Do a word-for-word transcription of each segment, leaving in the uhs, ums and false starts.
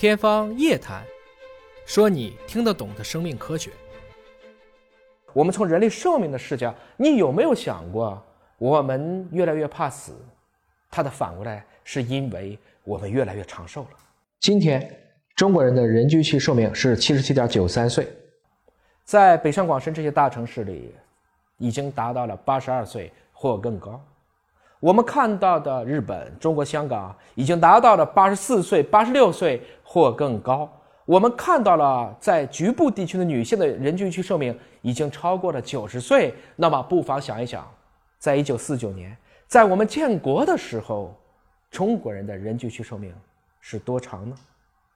天方夜谭，说你听得懂的生命科学。 我们从人类寿命的视角，你有没有想过，我们越来越怕死，它的反过来是因为我们越来越长寿了。今天中国人的人均预期寿命是 七十七点九三 岁，在北上广深这些大城市里已经达到了八十二岁或更高。我们看到的日本、中国香港已经达到了八十四岁、八十六岁或更高。我们看到了在局部地区的女性的人均预期寿命已经超过了九十岁。那么不妨想一想，在一九四九年，在我们建国的时候，中国人的人均预期寿命是多长呢？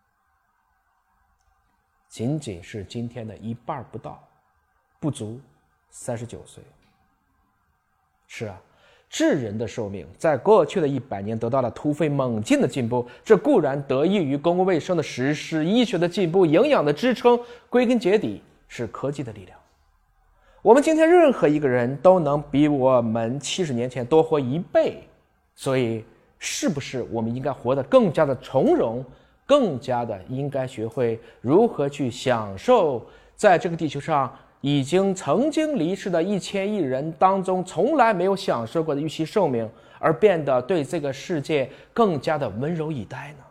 仅仅是今天的一半不到，不足三十九岁。是啊，智人的寿命在过去的一百年得到了突飞猛进的进步，这固然得益于公共卫生的实施、医学的进步、营养的支撑，归根结底是科技的力量。我们今天任何一个人都能比我们七十年前多活一倍，所以是不是我们应该活得更加的从容，更加的应该学会如何去享受在这个地球上已经曾经离世的一千亿人当中从来没有享受过的预期寿命，而变得对这个世界更加的温柔以待呢？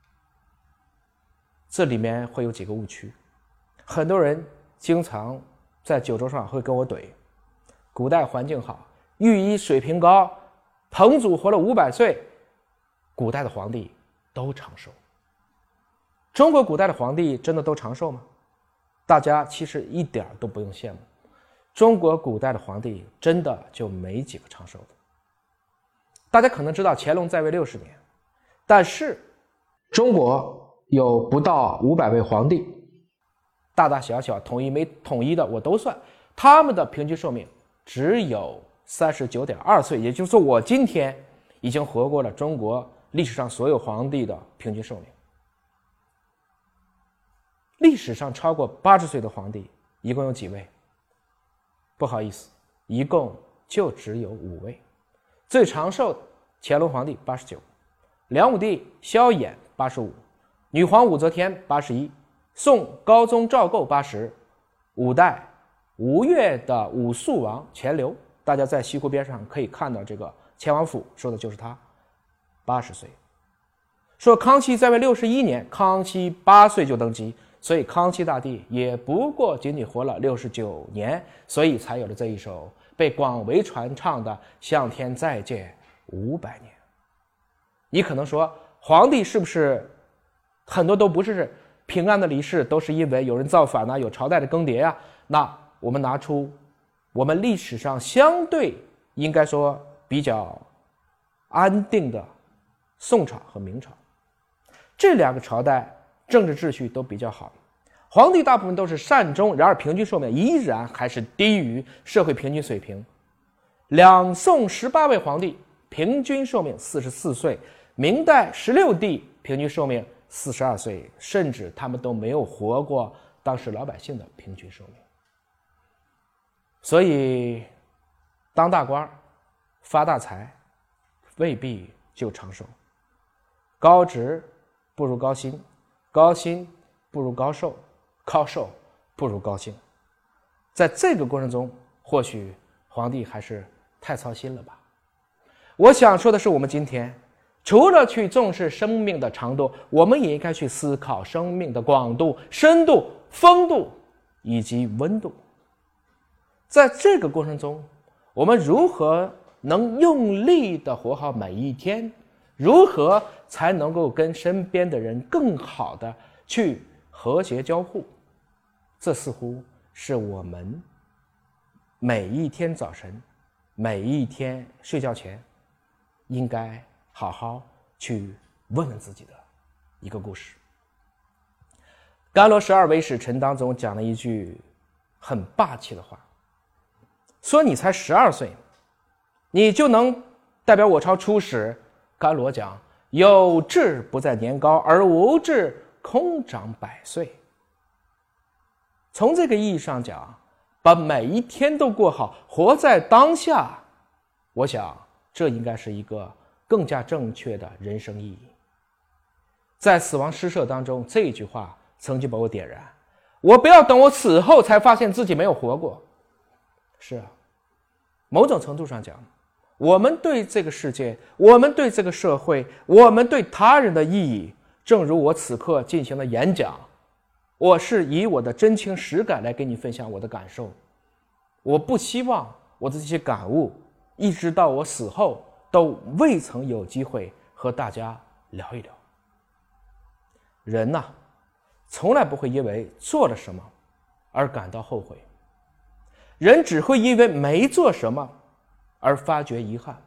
这里面会有几个误区。很多人经常在酒桌上会跟我怼，古代环境好，御医水平高，彭祖活了五百岁，古代的皇帝都长寿。中国古代的皇帝真的都长寿吗？大家其实一点都不用羡慕，中国古代的皇帝真的就没几个长寿的。大家可能知道乾隆在位六十年，但是中国有不到五百位皇帝，大大小小统一没统一的我都算，他们的平均寿命只有 三十九点二 岁，也就是说我今天已经活过了中国历史上所有皇帝的平均寿命。历史上超过八十岁的皇帝一共有几位？不好意思，一共就只有五位。最长寿的乾隆皇帝八十九，梁武帝萧衍八十五，女皇武则天八十一，宋高宗赵构八十，五代吴越的武肃王钱镠，大家在西湖边上可以看到这个钱王府，说的就是他，八十岁。说康熙在位六十一年，康熙八岁就登基，所以康熙大帝也不过仅仅活了六十九年，所以才有了这一首被广为传唱的向天再借五百年。你可能说皇帝是不是很多都不是平安的离世，都是因为有人造反啊，有朝代的更迭啊？那我们拿出我们历史上相对应该说比较安定的宋朝和明朝，这两个朝代政治秩序都比较好，皇帝大部分都是善终，然而平均寿命依然还是低于社会平均水平。两宋十八位皇帝平均寿命四十四岁，明代十六帝平均寿命四十二岁，甚至他们都没有活过当时老百姓的平均寿命。所以当大官发大财未必就长寿，高职不如高薪，高薪不如高寿，高寿不如高兴。在这个过程中，或许皇帝还是太操心了吧。我想说的是，我们今天除了去重视生命的长度，我们也应该去思考生命的广度、深度、风度以及温度。在这个过程中，我们如何能用力地活好每一天？如何才能够跟身边的人更好的去和谐交互？这似乎是我们每一天早晨、每一天睡觉前应该好好去问问自己的一个故事。甘罗十二唯使臣当中讲了一句很霸气的话，说你才十二岁，你就能代表我朝出使。甘罗讲，有志不在年高，而无志空长百岁。从这个意义上讲，把每一天都过好，活在当下，我想这应该是一个更加正确的人生意义。 在死亡诗社当中，这一句话曾经把我点燃。我不要等我死后才发现自己没有活过。是啊，某种程度上讲，我们对这个世界，我们对这个社会，我们对他人的意义，正如我此刻进行的演讲，我是以我的真情实感来跟你分享我的感受。我不希望我的这些感悟一直到我死后都未曾有机会和大家聊一聊。人呐、啊，从来不会因为做了什么而感到后悔，人只会因为没做什么而发觉遗憾。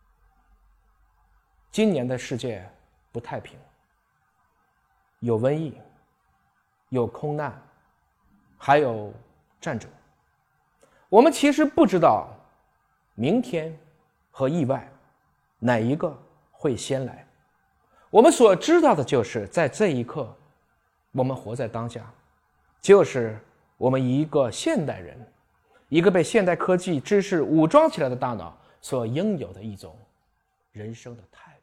今年的世界不太平，有瘟疫，有空难，还有战争。我们其实不知道明天和意外哪一个会先来，我们所知道的就是在这一刻，我们活在当下，就是我们一个现代人，一个被现代科技知识武装起来的大脑所应有的一种人生的态度。